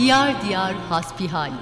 Diyar diyar hasbihal.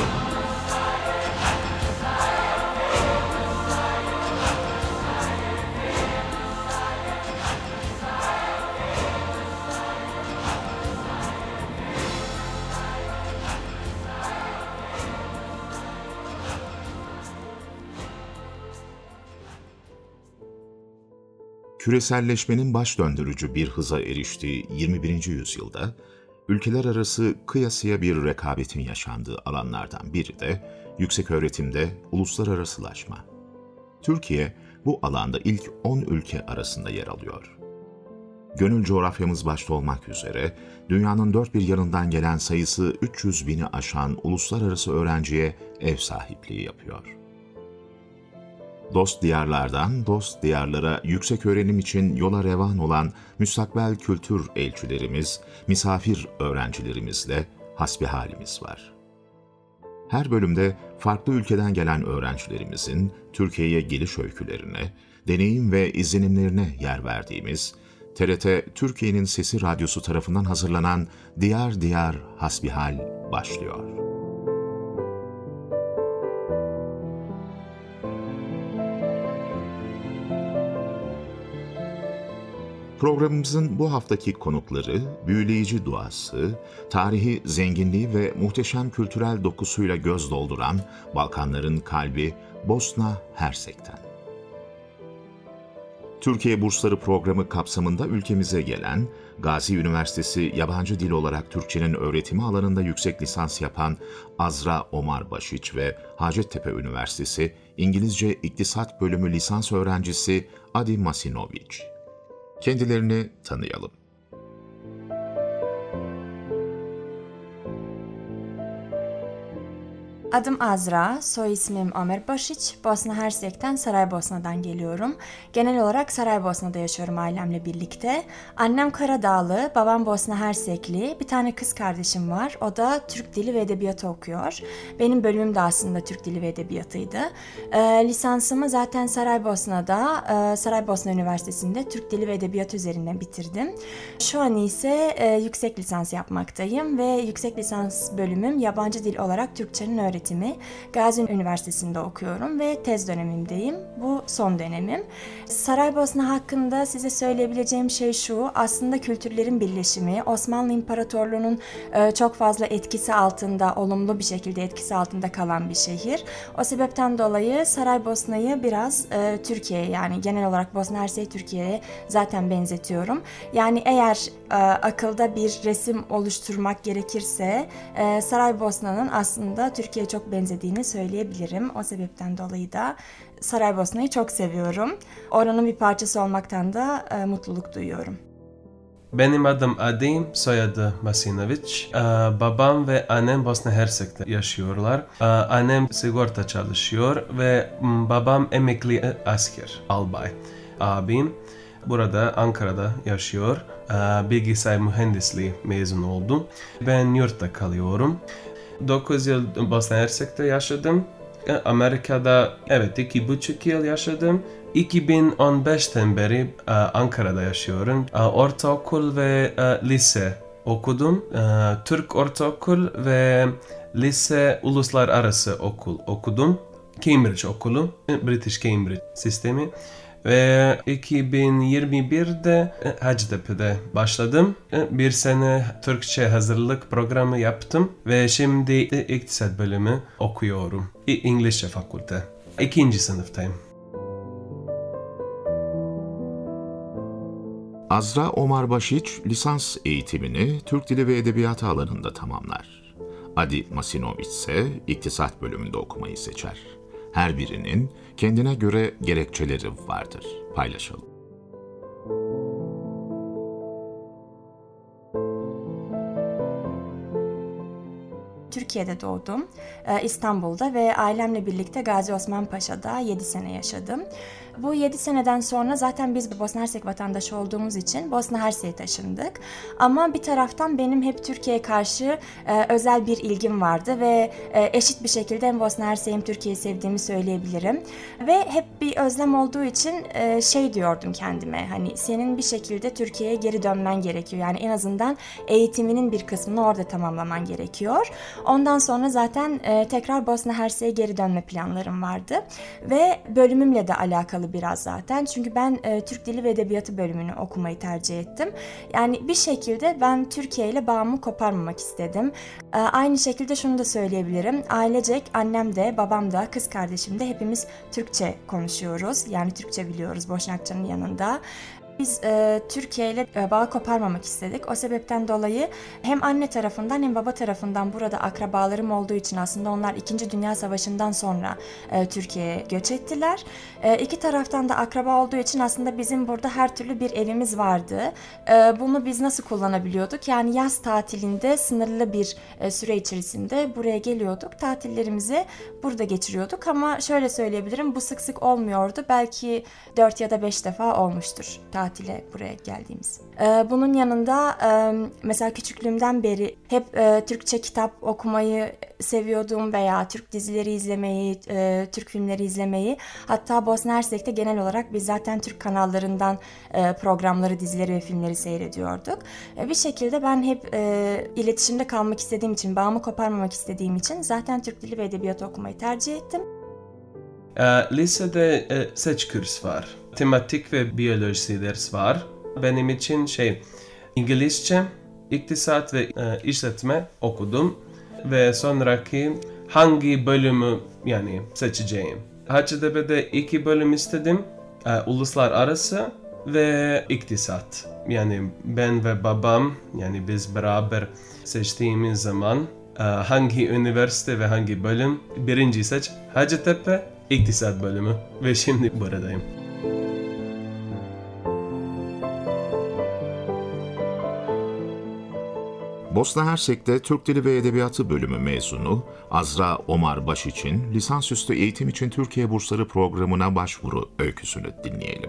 Küreselleşmenin baş döndürücü bir hıza eriştiği 21. yüzyılda, ülkeler arası kıyasıya bir rekabetin yaşandığı alanlardan biri de yükseköğretimde uluslararasılaşma. Türkiye, bu alanda ilk 10 ülke arasında yer alıyor. Gönül coğrafyamız başta olmak üzere, dünyanın dört bir yanından gelen sayısı 300 bini aşan uluslararası öğrenciye ev sahipliği yapıyor. Dost diyarlardan dost diyarlara yüksek öğrenim için yola revan olan müstakbel kültür elçilerimiz, misafir öğrencilerimizle hasbihalimiz var. Her bölümde farklı ülkeden gelen öğrencilerimizin Türkiye'ye geliş öykülerine, deneyim ve izlenimlerine yer verdiğimiz, TRT Türkiye'nin Sesi Radyosu tarafından hazırlanan Diyar Diyar Hasbihal başlıyor. Programımızın bu haftaki konukları, büyüleyici duası, tarihi zenginliği ve muhteşem kültürel dokusuyla göz dolduran Balkanların kalbi Bosna Hersek'ten. Türkiye Bursları programı kapsamında ülkemize gelen, Gazi Üniversitesi Yabancı Dil olarak Türkçenin öğretimi alanında yüksek lisans yapan Azra Omar Başiç ve Hacettepe Üniversitesi İngilizce İktisat Bölümü lisans öğrencisi Adi Masinovic. Kendilerini tanıyalım. Adım Azra, soy ismim Ömer Başiç. Bosna Hersek'ten Saraybosna'dan geliyorum. Genel olarak Saraybosna'da yaşıyorum ailemle birlikte. Annem Karadağlı, babam Bosna Hersekli. Bir tane kız kardeşim var. O da Türk Dili ve Edebiyatı okuyor. Benim bölümüm de aslında Türk Dili ve Edebiyatıydı. Lisansımı zaten Saraybosna Üniversitesi'nde Türk Dili ve Edebiyatı üzerine bitirdim. Şu an ise yüksek lisans yapmaktayım ve yüksek lisans bölümüm yabancı dil olarak Türkçenin öğretimi. Gazi Üniversitesi'nde okuyorum ve tez dönemindeyim. Bu son dönemim. Saraybosna hakkında size söyleyebileceğim şey şu, aslında kültürlerin birleşimi, Osmanlı İmparatorluğu'nun çok fazla etkisi altında, olumlu bir şekilde etkisi altında kalan bir şehir. O sebepten dolayı Saraybosna'yı biraz Türkiye'ye, yani genel olarak Bosna Hersek Türkiye'ye zaten benzetiyorum. Yani eğer akılda bir resim oluşturmak gerekirse Saraybosna'nın aslında Türkiye'ye çok benzediğini söyleyebilirim. O sebepten dolayı da Saraybosna'yı çok seviyorum. Oranın bir parçası olmaktan da mutluluk duyuyorum. Benim adım Adi, soyadı Masinovic. Babam ve annem Bosna Hersek'te yaşıyorlar. Annem sigorta çalışıyor ve babam emekli asker, albay. Abim burada Ankara'da yaşıyor. Bilgisayar mühendisliği mezun oldum. Ben yurtta kalıyorum. 9 yıl Bosna Hersek'te yaşadım. Amerika'da 2,5 yıl yaşadım. 2015'ten beri Ankara'da yaşıyorum. Ortaokul ve lise okudum. Türk ortaokul ve lise uluslararası okul okudum. Cambridge okulu, British Cambridge sistemi. Ve 2021'de Hacettepe'de başladım. Bir sene Türkçe hazırlık programı yaptım ve şimdi iktisat bölümü okuyorum. İngilizce fakülte. 2. sınıftayım. Azra Omar Başiç lisans eğitimini Türk Dili ve Edebiyatı alanında tamamlar. Adi Masinovic ise İktisat bölümünde okumayı seçer. Her birinin kendine göre gerekçeleri vardır. Paylaşalım. Türkiye'de doğdum, İstanbul'da ve ailemle birlikte Gazi Osman Paşa'da 7 sene yaşadım. Bu 7 seneden sonra zaten biz Bosna Hersek vatandaşı olduğumuz için Bosna Hersek'e taşındık. Ama bir taraftan benim hep Türkiye'ye karşı özel bir ilgim vardı ve eşit bir şekilde hem Bosna Hersek'i hem Türkiye'yi sevdiğimi söyleyebilirim. Ve hep bir özlem olduğu için şey diyordum kendime, hani senin bir şekilde Türkiye'ye geri dönmen gerekiyor. Yani en azından eğitiminin bir kısmını orada tamamlaman gerekiyor. Ondan sonra zaten tekrar Bosna Hersek'e geri dönme planlarım vardı. Ve bölümümle de alakalı biraz zaten. Çünkü ben Türk Dili ve Edebiyatı bölümünü okumayı tercih ettim. Yani bir şekilde ben Türkiye ile bağımı koparmamak istedim. Aynı şekilde şunu da söyleyebilirim. Ailecek annem de, babam da, kız kardeşim de hepimiz Türkçe konuşuyoruz. Yani Türkçe biliyoruz Boşnakçanın yanında. Biz Türkiye ile bağ koparmamak istedik. O sebepten dolayı hem anne tarafından hem baba tarafından burada akrabalarım olduğu için aslında onlar 2. Dünya Savaşı'ndan sonra Türkiye'ye göç ettiler. İki taraftan da akraba olduğu için aslında bizim burada her türlü bir evimiz vardı. Bunu biz nasıl kullanabiliyorduk? Yani yaz tatilinde sınırlı bir süre içerisinde buraya geliyorduk. Tatillerimizi burada geçiriyorduk ama şöyle söyleyebilirim, bu sık sık olmuyordu. Belki 4 ya da 5 defa olmuştur tatile buraya geldiğimiz. Bunun yanında mesela küçüklüğümden beri hep Türkçe kitap okumayı seviyordum veya Türk dizileri izlemeyi, Türk filmleri izlemeyi. Hatta Bosna Hersek'te genel olarak biz zaten Türk kanallarından programları, dizileri ve filmleri seyrediyorduk. Bir şekilde ben hep iletişimde kalmak istediğim için, bağımı koparmamak istediğim için zaten Türk Dili ve Edebiyatı okumayı tercih ettim. Lisede seç kurs var. Tematik ve biyoloji ders var. Benim için İngilizce, iktisat ve işletme okudum. Ve sonraki hangi bölümü seçeceğim. Hacettepe'de 2 bölüm istedim. Uluslararası ve iktisat. Yani ben ve babam, biz beraber seçtiğimiz zaman hangi üniversite ve hangi bölüm, birinci seç Hacettepe İktisat bölümü ve şimdi buradayım. Bosna Hersek'te Türk Dili ve Edebiyatı bölümü mezunu Azra Omar Başiç'in lisansüstü eğitim için Türkiye Bursları programına başvuru öyküsünü dinleyelim.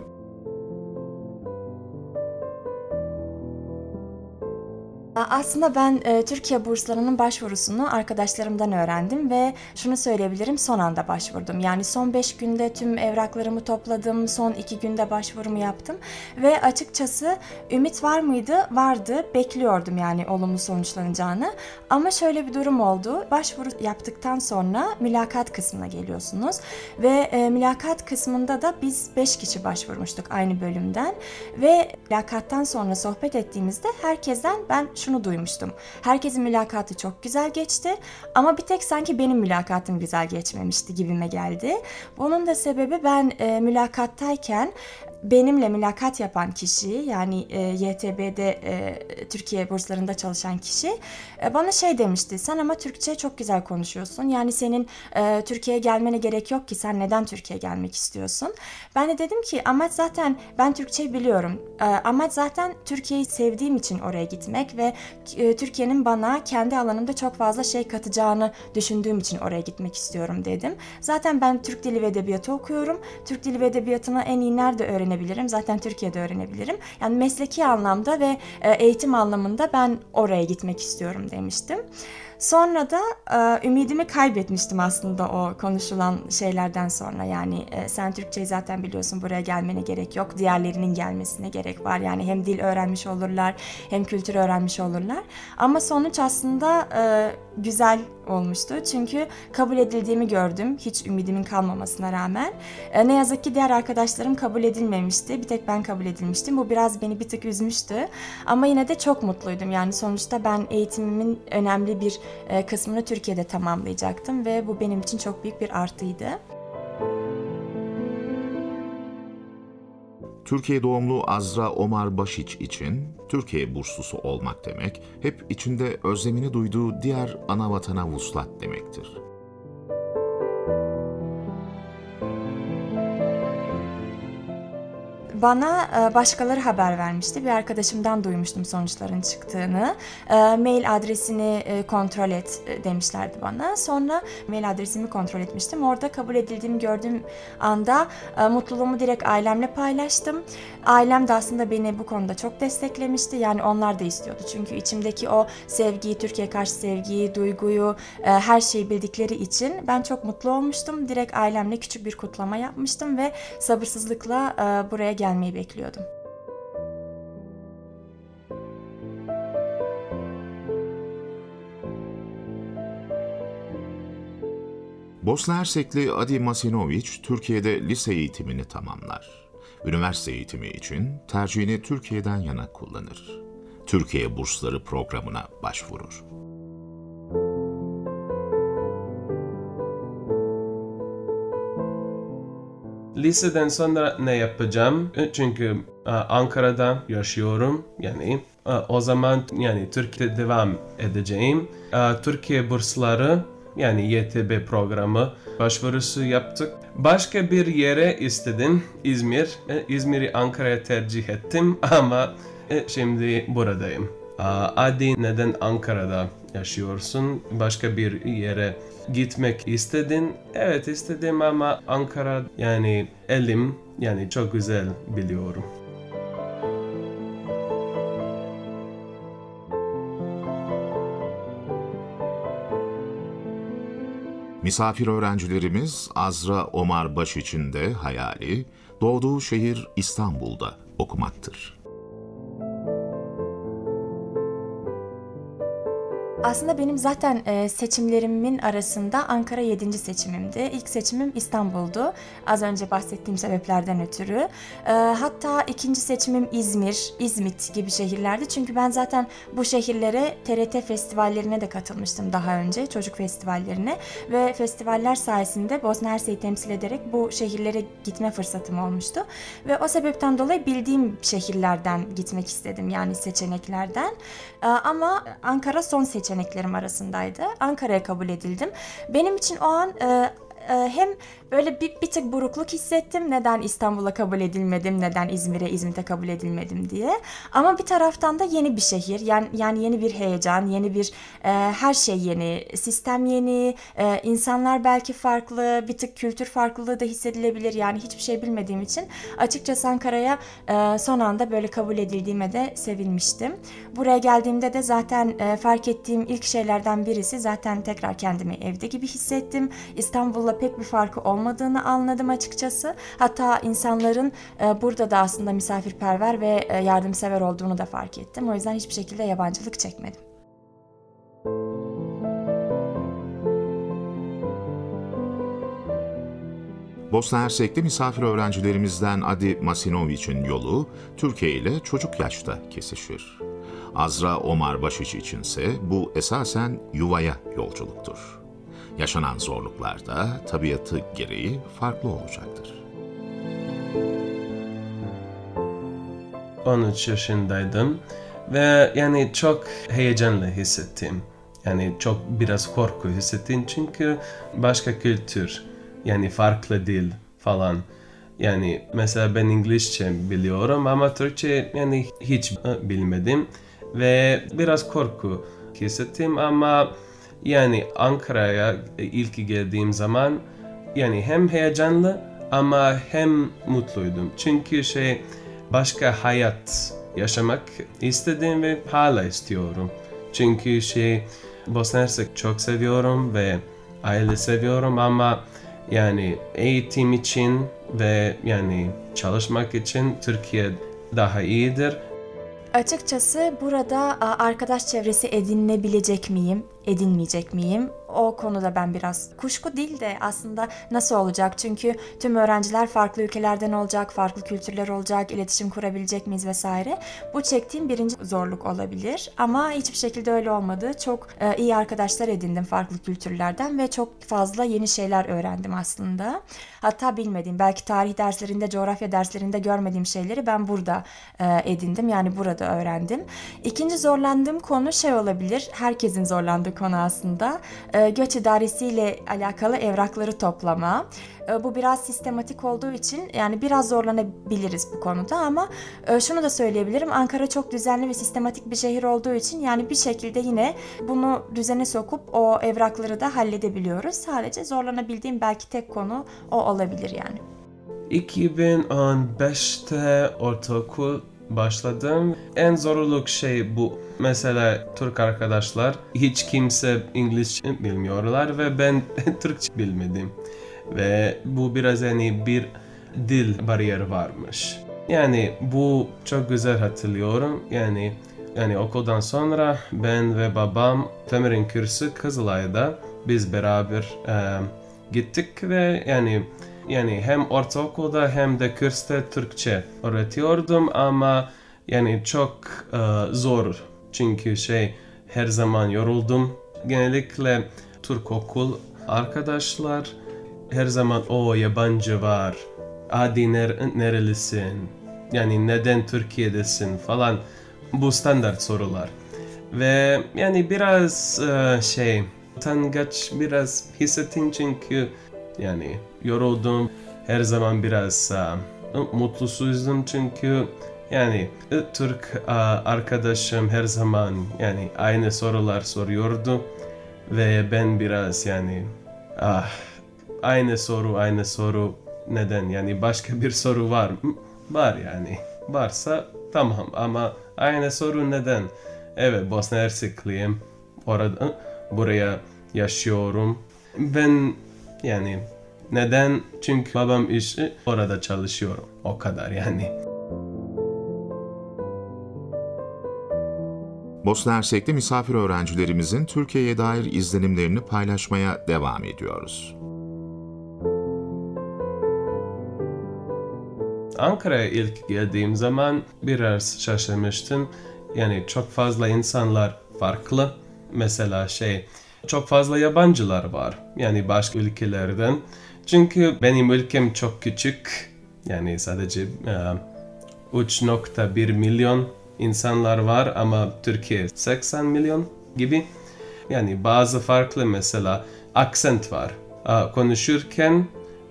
Aslında ben Türkiye burslarının başvurusunu arkadaşlarımdan öğrendim ve şunu söyleyebilirim, son anda başvurdum. Yani son 5 günde tüm evraklarımı topladım, son 2 günde başvurumu yaptım ve açıkçası ümit var mıydı? Vardı, bekliyordum yani olumlu sonuçlanacağını. Ama şöyle bir durum oldu, başvuru yaptıktan sonra mülakat kısmına geliyorsunuz ve mülakat kısmında da biz 5 kişi başvurmuştuk aynı bölümden ve mülakattan sonra sohbet ettiğimizde herkesten ben şunu duymuştum. Herkesin mülakatı çok güzel geçti ama bir tek sanki benim mülakatım güzel geçmemişti gibime geldi. Bunun da sebebi ben mülakattayken benimle mülakat yapan kişi, yani YTB'de Türkiye burslarında çalışan kişi bana demişti. Sen ama Türkçe çok güzel konuşuyorsun. Yani senin Türkiye'ye gelmene gerek yok ki, sen neden Türkiye'ye gelmek istiyorsun? Ben de dedim ki amaç zaten ben Türkçeyi biliyorum. Amaç zaten Türkiye'yi sevdiğim için oraya gitmek ve Türkiye'nin bana kendi alanımda çok fazla şey katacağını düşündüğüm için oraya gitmek istiyorum dedim. Zaten ben Türk Dili ve Edebiyatı okuyorum. Türk Dili ve Edebiyatı'nı en iyi nerede öğrenebilirim? Zaten Türkiye'de öğrenebilirim. Yani mesleki anlamda ve eğitim anlamında ben oraya gitmek istiyorum demiştim. Sonra da ümidimi kaybetmiştim aslında o konuşulan şeylerden sonra. Yani sen Türkçeyi zaten biliyorsun, buraya gelmene gerek yok. Diğerlerinin gelmesine gerek var. Yani hem dil öğrenmiş olurlar hem kültür öğrenmiş olurlar. Ama sonuç aslında güzel olmuştu. Çünkü kabul edildiğimi gördüm. Hiç ümidimin kalmamasına rağmen. Ne yazık ki diğer arkadaşlarım kabul edilmemişti. Bir tek ben kabul edilmiştim. Bu biraz beni bir tık üzmüştü. Ama yine de çok mutluydum. Yani sonuçta ben eğitimimin önemli bir kısmını Türkiye'de tamamlayacaktım ve bu benim için çok büyük bir artıydı. Türkiye doğumlu Azra Omar Başiç için Türkiye burslusu olmak demek, hep içinde özlemini duyduğu diğer ana vatana vuslat demektir. Bana başkaları haber vermişti. Bir arkadaşımdan duymuştum sonuçların çıktığını. Mail adresini kontrol et demişlerdi bana. Sonra mail adresimi kontrol etmiştim. Orada kabul edildiğimi gördüğüm anda mutluluğumu direkt ailemle paylaştım. Ailem de aslında beni bu konuda çok desteklemişti. Yani onlar da istiyordu. Çünkü içimdeki o sevgiyi, Türkiye'ye karşı sevgiyi, duyguyu, her şeyi bildikleri için ben çok mutlu olmuştum. Direkt ailemle küçük bir kutlama yapmıştım ve sabırsızlıkla buraya gelmeyi bekliyordum. Bosna Hersekli Adi Masinović, Türkiye'de lise eğitimini tamamlar. Üniversite eğitimi için tercihini Türkiye'den yana kullanır. Türkiye Bursları programına başvurur. Liseden sonra ne yapacağım? Çünkü Ankara'da yaşıyorum. Yani o zaman Türkiye'de devam edeceğim. Türkiye Bursları yani YTB programı başvurusu yaptık. Başka bir yere istedim. İzmir'i Ankara'ya tercih ettim ama şimdi buradayım. Adi, neden Ankara'da yaşıyorsun? Başka bir yere gitmek istedin? Evet, istedim ama Ankara elim çok güzel biliyorum. Misafir öğrencilerimiz Azra Omar Başiç'in de hayali doğduğu şehir İstanbul'da okumaktır. Aslında benim zaten seçimlerimin arasında Ankara 7. seçimimdi. İlk seçimim İstanbul'du. Az önce bahsettiğim sebeplerden ötürü. Hatta ikinci seçimim İzmir, İzmit gibi şehirlerdi. Çünkü ben zaten bu şehirlere TRT festivallerine de katılmıştım daha önce. Çocuk festivallerine. Ve festivaller sayesinde Bosna Hersek'i temsil ederek bu şehirlere gitme fırsatım olmuştu. Ve o sebepten dolayı bildiğim şehirlerden gitmek istedim. Yani seçeneklerden. Ama Ankara son seçeneklerim arasındaydı. Ankara'ya kabul edildim. Benim için o an hem böyle bir tık burukluk hissettim. Neden İstanbul'a kabul edilmedim, neden İzmit'e kabul edilmedim diye. Ama bir taraftan da yeni bir şehir, yani yeni bir heyecan, yeni bir her şey yeni, sistem yeni, insanlar belki farklı, bir tık kültür farklılığı da hissedilebilir. Yani hiçbir şey bilmediğim için açıkçası Ankara'ya son anda böyle kabul edildiğime de sevinmiştim. Buraya geldiğimde de zaten fark ettiğim ilk şeylerden birisi zaten tekrar kendimi evde gibi hissettim. İstanbul'la pek bir farkı olmadığını anladım açıkçası. Hatta insanların burada da aslında misafirperver ve yardımsever olduğunu da fark ettim. O yüzden hiçbir şekilde yabancılık çekmedim. Bosna Hersek'te misafir öğrencilerimizden Adi Masinović'in yolu Türkiye ile çocuk yaşta kesişir. Azra Omar Başiç içinse bu esasen yuvaya yolculuktur. Yaşanan zorluklar da tabiatı gereği farklı olacaktır. 13 yaşındaydım ve çok heyecanlı hissettim. Çok biraz korku hissettim çünkü başka kültür, farklı dil falan. Mesela ben İngilizce biliyorum ama Türkçe hiç bilmedim ve biraz korku hissettim ama Ankara'ya ilk geldiğim zaman hem heyecanlı ama hem mutluydum. Çünkü başka hayat yaşamak istedim ve hala istiyorum. Çünkü Bosna Hersek çok seviyorum ve aile seviyorum ama eğitim için ve çalışmak için Türkiye daha iyidir. Açıkçası burada arkadaş çevresi edinebilecek miyim, edinmeyecek miyim? O konuda ben biraz kuşku değil de aslında nasıl olacak? Çünkü tüm öğrenciler farklı ülkelerden olacak, farklı kültürler olacak, iletişim kurabilecek miyiz vesaire. Bu çektiğim birinci zorluk olabilir ama hiçbir şekilde öyle olmadı. Çok iyi arkadaşlar edindim farklı kültürlerden ve çok fazla yeni şeyler öğrendim aslında. Hatta bilmediğim, belki tarih derslerinde, coğrafya derslerinde görmediğim şeyleri ben burada edindim. Yani burada öğrendim. İkinci zorlandığım konu olabilir. Herkesin zorlandığı konu aslında. göç idaresiyle alakalı evrakları toplama. Bu biraz sistematik olduğu için yani biraz zorlanabiliriz bu konuda ama şunu da söyleyebilirim. Ankara çok düzenli ve sistematik bir şehir olduğu için yani bir şekilde yine bunu düzene sokup o evrakları da halledebiliyoruz. Sadece zorlanabildiğim belki tek konu o olabilir yani. 2015'te ortaokul başladım. En zorluk şey bu. Mesela Türk arkadaşlar hiç kimse İngilizce bilmiyorlar ve ben Türkçe bilmedim. Ve bu biraz yani bir dil bariyeri varmış. Yani bu çok güzel hatırlıyorum. Yani okuldan sonra ben ve babam tamirin kursu Kızılay'da biz beraber gittik ve yani hem ortaokulda hem de kursta Türkçe öğretiyordum ama yani çok zor. Çünkü her zaman yoruldum. Genellikle Türk okul arkadaşlar her zaman o yabancı var. Hadi nerelisin? Yani neden Türkiye'desin falan. Bu standart sorular. Ve yani biraz utangaç biraz hissettim çünkü yani yoruldum. Her zaman biraz mutlusuzdum çünkü yani Türk arkadaşım her zaman yani aynı sorular soruyordu ve ben biraz yani aynı soru neden yani başka bir soru var yani varsa tamam ama aynı soru neden? Evet, Bosna Hersekliyim, buraya yaşıyorum. Ben yani neden? Çünkü babam orada çalışıyor. O kadar yani. Bosna Hersek'te misafir öğrencilerimizin Türkiye'ye dair izlenimlerini paylaşmaya devam ediyoruz. Ankara'ya ilk geldiğim zaman biraz şaşırmıştım. Yani çok fazla insanlar farklı. Mesela çok fazla yabancılar var. Yani başka ülkelerden. Çünkü benim ülkem çok küçük. Yani sadece 3.1 milyon insanlar var ama Türkiye 80 milyon gibi. Yani bazı farklı mesela aksent var. Konuşurken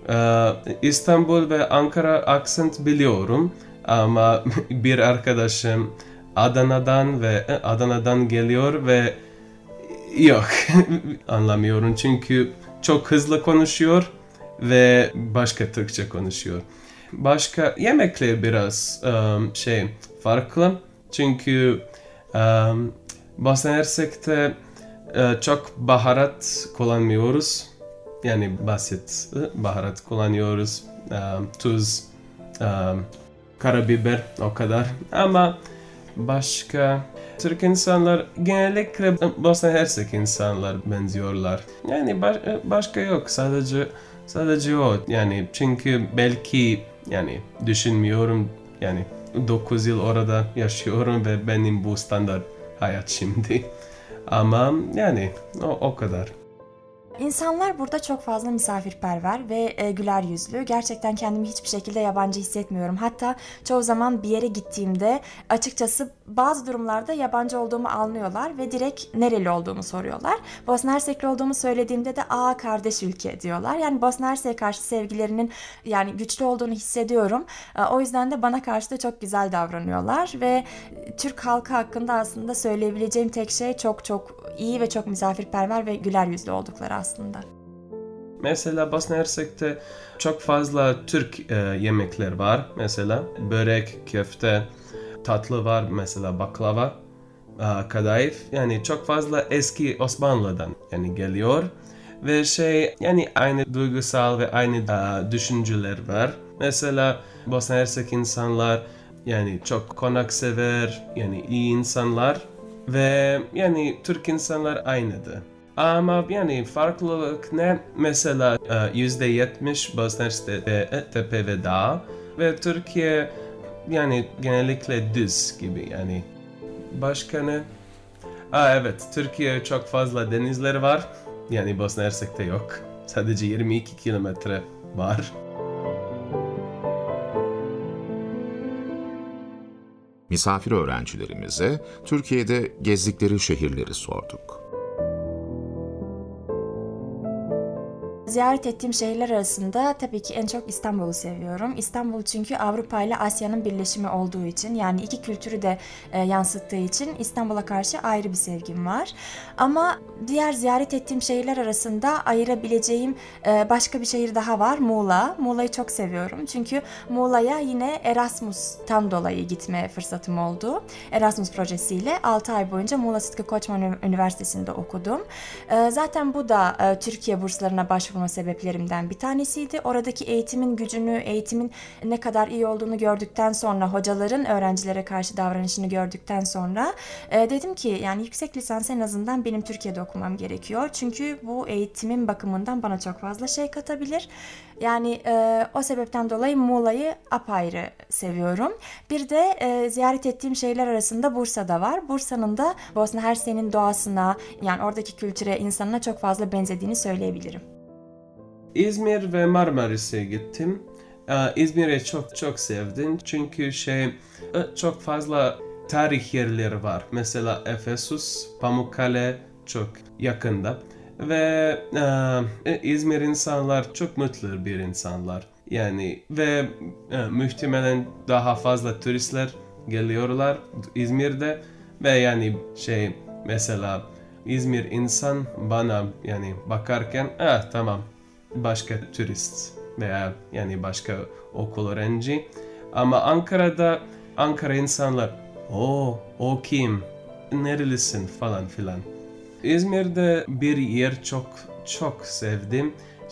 İstanbul ve Ankara aksent biliyorum ama bir arkadaşım Adana'dan geliyor ve yok anlamıyorum çünkü çok hızlı konuşuyor ve başka Türkçe konuşuyor. Başka yemekler biraz farklı çünkü Bosna Hersek'te çok baharat kullanmıyoruz. Yani basit baharat kullanıyoruz. Tuz, karabiber o kadar. Ama başka Türk insanlar genellikle Bosna Hersek insanlar benziyorlar. Yani başka yok. Sadece o. Yani çünkü belki yani düşünmüyorum yani 9 yıl orada yaşıyorum ve benim bu standart hayat şimdi. Ama yani o kadar. İnsanlar burada çok fazla misafirperver ve güler yüzlü. Gerçekten kendimi hiçbir şekilde yabancı hissetmiyorum. Hatta çoğu zaman bir yere gittiğimde açıkçası bazı durumlarda yabancı olduğumu anlıyorlar ve direkt nereli olduğumu soruyorlar. Bosna Hersekli olduğumu söylediğimde de kardeş ülke diyorlar. Yani Bosna Hersek'e karşı sevgilerinin yani güçlü olduğunu hissediyorum. O yüzden de bana karşı da çok güzel davranıyorlar ve Türk halkı hakkında aslında söyleyebileceğim tek şey çok çok iyi ve çok misafirperver ve güler yüzlü oldukları aslında. Mesela Bosna Hersek'te çok fazla Türk yemekler var. Mesela börek, köfte, tatlı var. Mesela baklava, kadayıf. Yani çok fazla eski Osmanlı'dan yani geliyor. Ve yani aynı duygusal ve aynı düşünceler var. Mesela Bosna Hersek insanlar yani çok konaksever, yani iyi insanlar. Ve yani Türk insanlar aynıdır. Ama yani farklılık ne? Mesela %70 Bosna Hersek'te tepe ve dağ ve Türkiye yani genellikle düz gibi yani. Başka ne? Evet, Türkiye çok fazla denizleri var. Yani Bosna Hersek'te yok. Sadece 22 kilometre var. Misafir öğrencilerimize Türkiye'de gezdikleri şehirleri sorduk. ziyaret ettiğim şehirler arasında tabii ki en çok İstanbul'u seviyorum. İstanbul çünkü Avrupa ile Asya'nın birleşimi olduğu için, yani iki kültürü de yansıttığı için İstanbul'a karşı ayrı bir sevgim var. Ama diğer ziyaret ettiğim şehirler arasında ayırabileceğim başka bir şehir daha var, Muğla. Muğla'yı çok seviyorum çünkü Muğla'ya yine Erasmus'tan dolayı gitme fırsatım oldu. Erasmus projesiyle 6 ay boyunca Muğla Sıtkı Koçman Üniversitesi'nde okudum. Zaten bu da Türkiye burslarına başvurma sebeplerimden bir tanesiydi. Oradaki eğitimin gücünü, eğitimin ne kadar iyi olduğunu gördükten sonra, hocaların öğrencilere karşı davranışını gördükten sonra dedim ki yani yüksek lisans en azından benim Türkiye'de okumam gerekiyor. Çünkü bu eğitimin bakımından bana çok fazla şey katabilir. Yani o sebepten dolayı Muğla'yı apayrı seviyorum. Bir de ziyaret ettiğim şehirler arasında Bursa'da var. Bursa'nın da Bosna Hersek'in doğasına, yani oradaki kültüre, insanına çok fazla benzediğini söyleyebilirim. İzmir ve Marmaris'e gittim. İzmir'i çok sevdim çünkü çok fazla tarih yerleri var. Mesela Efesus, Pamukkale çok yakında. Ve İzmir insanlar çok mutlu bir insanlar. Yani ve muhtemelen daha fazla turistler geliyorlar İzmir'de ve yani mesela İzmir insan bana yani bakarken tamam başka turist veya yani başka okul öğrenci. Ama Ankara insanlar o kim, nerelisin falan filan. İzmir'de bir yer çok sevdim.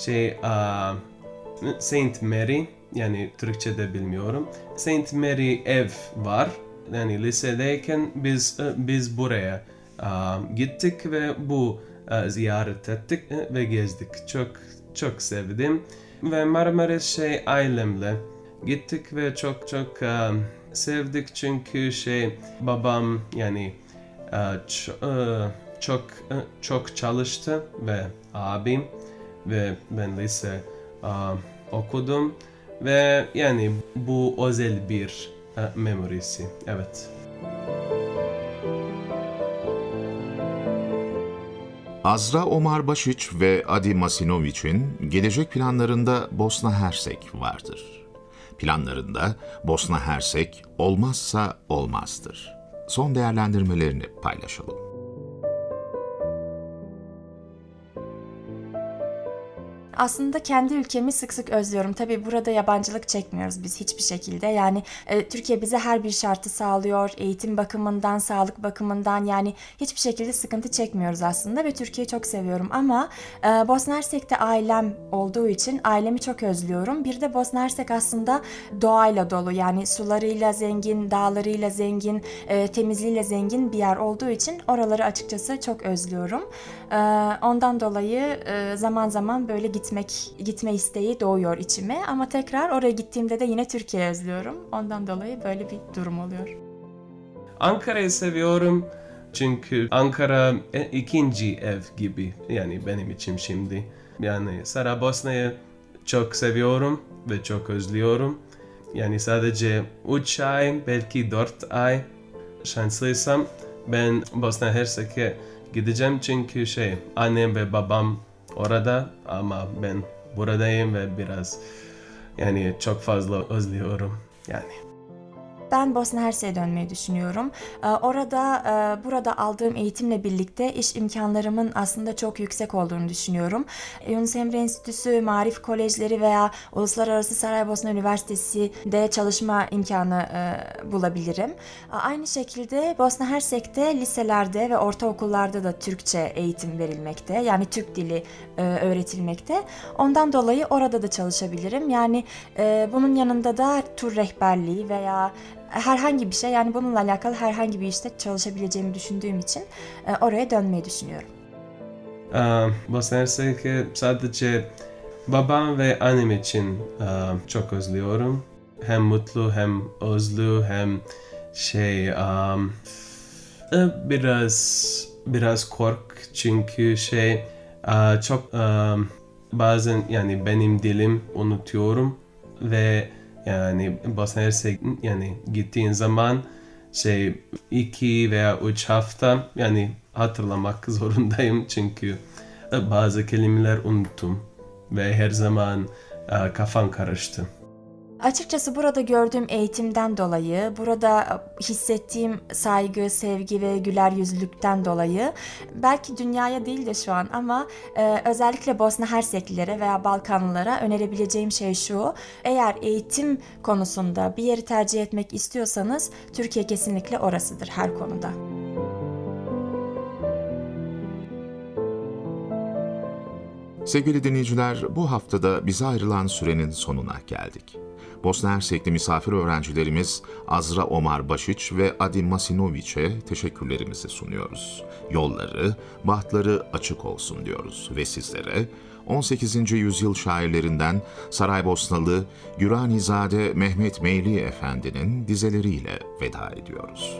Saint Mary, yani Türkçe'de bilmiyorum. Saint Mary ev var. Yani lisedeyken biz buraya gittik ve ziyaret ettik ve gezdik. Çok sevdim. Ve Marmaris ailemle gittik ve çok sevdik çünkü babam yani çok çalıştı ve abim ve ben lise okudum ve yani bu özel bir memorisi. Evet. Azra Omarbaşiç ve Adi Masinoviç'in gelecek planlarında Bosna Hersek vardır. Planlarında Bosna Hersek olmazsa olmazdır. Son değerlendirmelerini paylaşalım. Aslında kendi ülkemi sık sık özlüyorum. Tabii burada yabancılık çekmiyoruz biz hiçbir şekilde. Yani Türkiye bize her bir şartı sağlıyor. Eğitim bakımından, sağlık bakımından, yani hiçbir şekilde sıkıntı çekmiyoruz aslında ve Türkiye'yi çok seviyorum. Ama Bosna Hersek'te ailem olduğu için ailemi çok özlüyorum. Bir de Bosna Hersek aslında doğayla dolu. Yani sularıyla zengin, dağlarıyla zengin, temizliğiyle zengin bir yer olduğu için oraları açıkçası çok özlüyorum. Ondan dolayı zaman zaman böyle gitme isteği doğuyor içime, ama tekrar oraya gittiğimde de yine Türkiye'yi özlüyorum. Ondan dolayı böyle bir durum oluyor. Ankara'yı seviyorum çünkü Ankara ikinci ev gibi yani benim için şimdi. Yani Saraybosna'yı çok seviyorum ve çok özlüyorum. Yani sadece 3 ay, belki 4 ay şanslıysam ben Bosna Hersek'e gideceğim çünkü annem ve babam orada ama ben buradayım ve biraz yani çok fazla özlüyorum yani. Ben Bosna Hersek'e dönmeyi düşünüyorum. Burada aldığım eğitimle birlikte iş imkanlarımın aslında çok yüksek olduğunu düşünüyorum. Yunus Emre Enstitüsü, Maarif Kolejleri veya Uluslararası Saraybosna Üniversitesi'de çalışma imkanı bulabilirim. Aynı şekilde Bosna Hersek'te liselerde ve ortaokullarda da Türkçe eğitim verilmekte. Yani Türk dili öğretilmekte. Ondan dolayı orada da çalışabilirim. Yani bunun yanında da tur rehberliği veya herhangi bir şey, yani bununla alakalı herhangi bir işte çalışabileceğimi düşündüğüm için oraya dönmeyi düşünüyorum. Bosna Hersek'i sadece babam ve annem için çok özlüyorum. Hem mutlu hem özlü hem biraz kork çünkü çok bazen yani benim dilim unutuyorum ve yani Bosna Hersek yani gittiğin zaman 2 veya 3 hafta yani hatırlamak zorundayım çünkü bazı kelimeler unuttum. ve her zaman kafam karıştı. Açıkçası burada gördüğüm eğitimden dolayı, burada hissettiğim saygı, sevgi ve güler yüzlülükten dolayı belki dünyaya değil de şu an ama özellikle Bosna Herseklilere veya Balkanlılara önerebileceğim şey şu: eğer eğitim konusunda bir yeri tercih etmek istiyorsanız Türkiye kesinlikle orasıdır her konuda. Sevgili dinleyiciler, bu haftada bize ayrılan sürenin sonuna geldik. Bosna Hersekli misafir öğrencilerimiz Azra Omar Bašić ve Adi Masinović'e teşekkürlerimizi sunuyoruz. Yolları, bahtları açık olsun diyoruz ve sizlere 18. yüzyıl şairlerinden Saraybosnalı Güranizade Mehmet Meyli Efendi'nin dizeleriyle veda ediyoruz.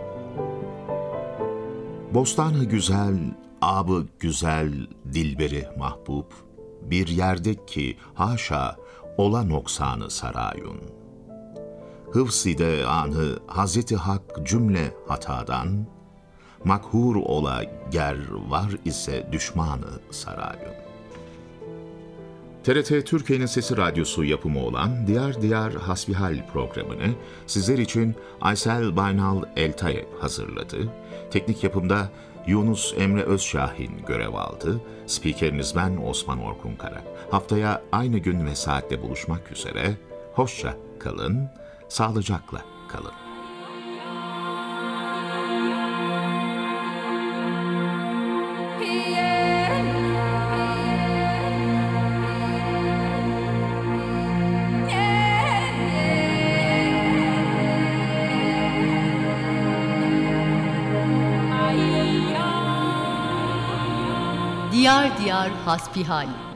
Bostanı güzel, abı güzel, dilberi mahbub, bir yerde ki haşa ola noksanı sarayun. Hıfside anı Hazreti Hak cümle hatadan, makhur ola ger var ise düşmanı sarayun. TRT Türkiye'nin Sesi Radyosu yapımı olan Diyar Diyar Hasbihal programını sizler için Aysel Baynal Eltay hazırladı. Teknik yapımda Yunus Emre Özşahin görev aldı. Spikeriniz ben Osman Orkunkara. Haftaya aynı gün ve saatte buluşmak üzere. Hoşça kalın, sağlıcakla kalın. Diyar Diyar Hasbihal.